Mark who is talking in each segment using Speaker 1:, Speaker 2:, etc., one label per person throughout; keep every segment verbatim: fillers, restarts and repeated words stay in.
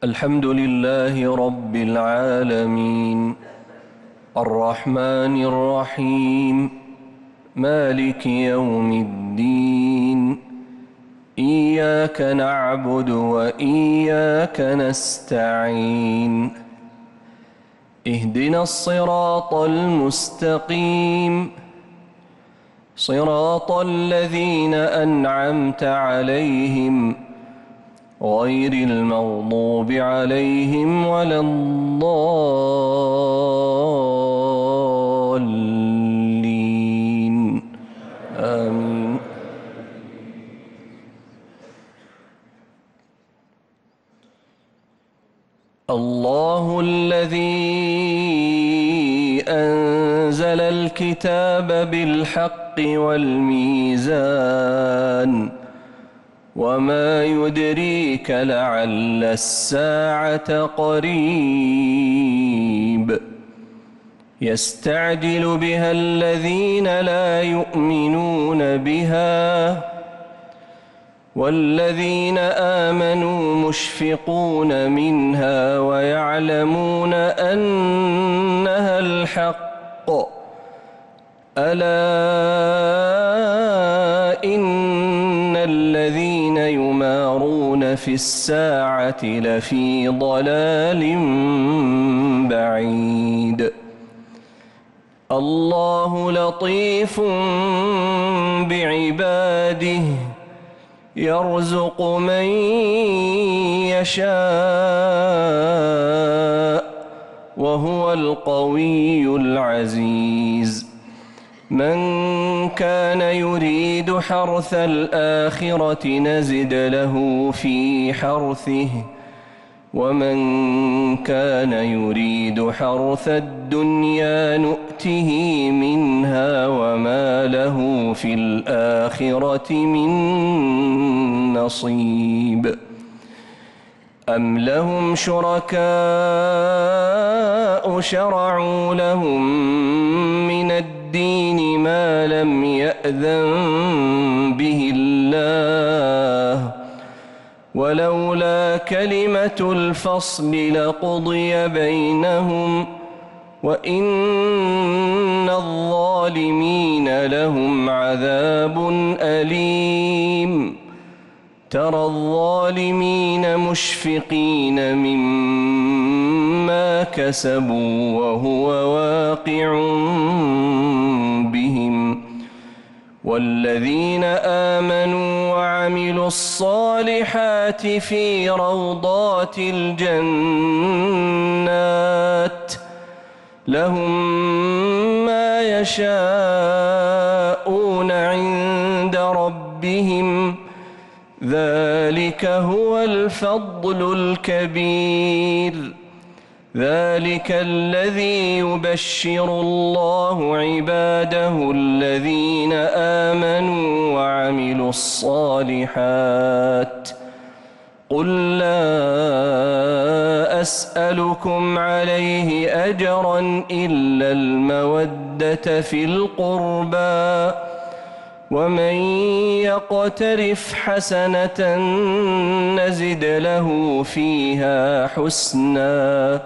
Speaker 1: الحمد لله رب العالمين الرحمن الرحيم مالك يوم الدين إياك نعبد وإياك نستعين اهدنا الصراط المستقيم صراط الذين أنعمت عليهم غير المغضوب عليهم ولا الضالين آمين. الله الذي أنزل الكتاب بالحق والميزان وما يدريك لعل الساعة قريب يستعجل بها الذين لا يؤمنون بها والذين آمنوا مشفقون منها ويعلمون أنها الحق ألا إن الذين يمارون في الساعة لفي ضلال بعيد الله لطيف بعباده يرزق من يشاء وهو القوي العزيز من كان يريد حرث الآخرة نزد له في حرثه ومن كان يريد حرث الدنيا نؤته منها وما له في الآخرة من نصيب أم لهم شركاء شرعوا لهم من الدين ما لم يأذن به الله ولولا كلمة الفصل لقضي بينهم وإن الظالمين لهم عذاب أليم ترى الظالمين مشفقين مما كسبوا وهو واقع بهم والذين آمنوا وعملوا الصالحات في روضات الجنات لهم ما يشاءون عند ربهم ذلك هو الفضل الكبير ذلك الذي يبشر الله عباده الذين آمنوا وعملوا الصالحات قل لا أسألكم عليه أجرا إلا المودة في القربى ومن يقترف حسنة نزد له فيها حسنا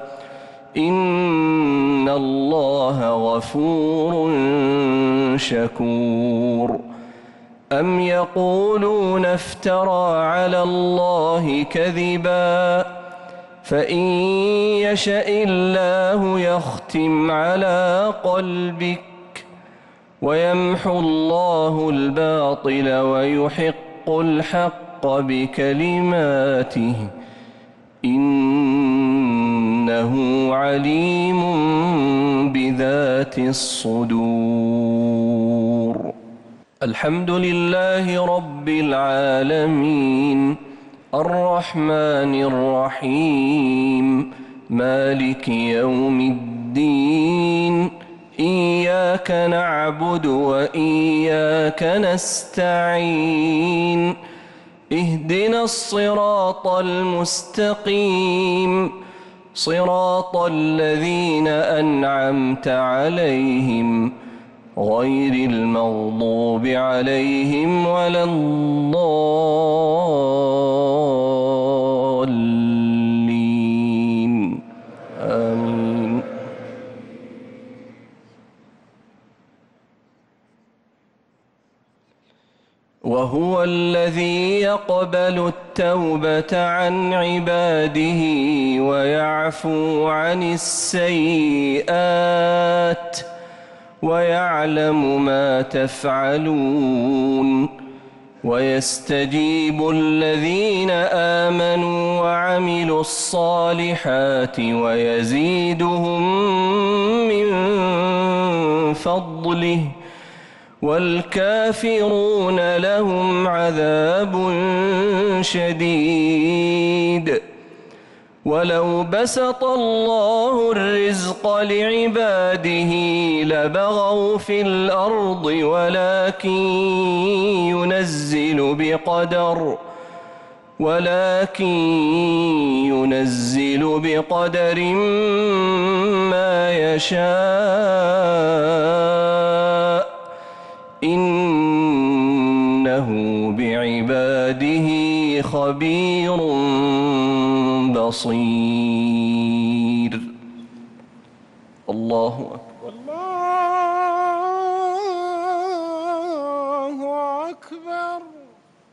Speaker 1: إن الله غفور شكور أم يقولون افترى على الله كذبا فإن يشأ الله يختم على قلبك ويمحو الله الباطل ويحق الحق بكلماته إنه عليم بذات الصدور. الحمد لله رب العالمين الرحمن الرحيم مالك يوم الدين إياك نعبد وإياك نستعين اهدنا الصراط المستقيم صراط الذين أنعمت عليهم غير المغضوب عليهم ولا الضالين يقبل التوبة عن عباده ويعفو عن السيئات ويعلم ما تفعلون ويستجيب الذين آمنوا وعملوا الصالحات ويزيدهم من فضله والكافرون لهم عذاب شديد ولو بسط الله الرزق لعباده لبغوا في الأرض ولكن ينزل بقدر ولكن ينزل بقدر ما يشاء إنه بعباده خبير بصير. الله أكبر.
Speaker 2: الله أكبر.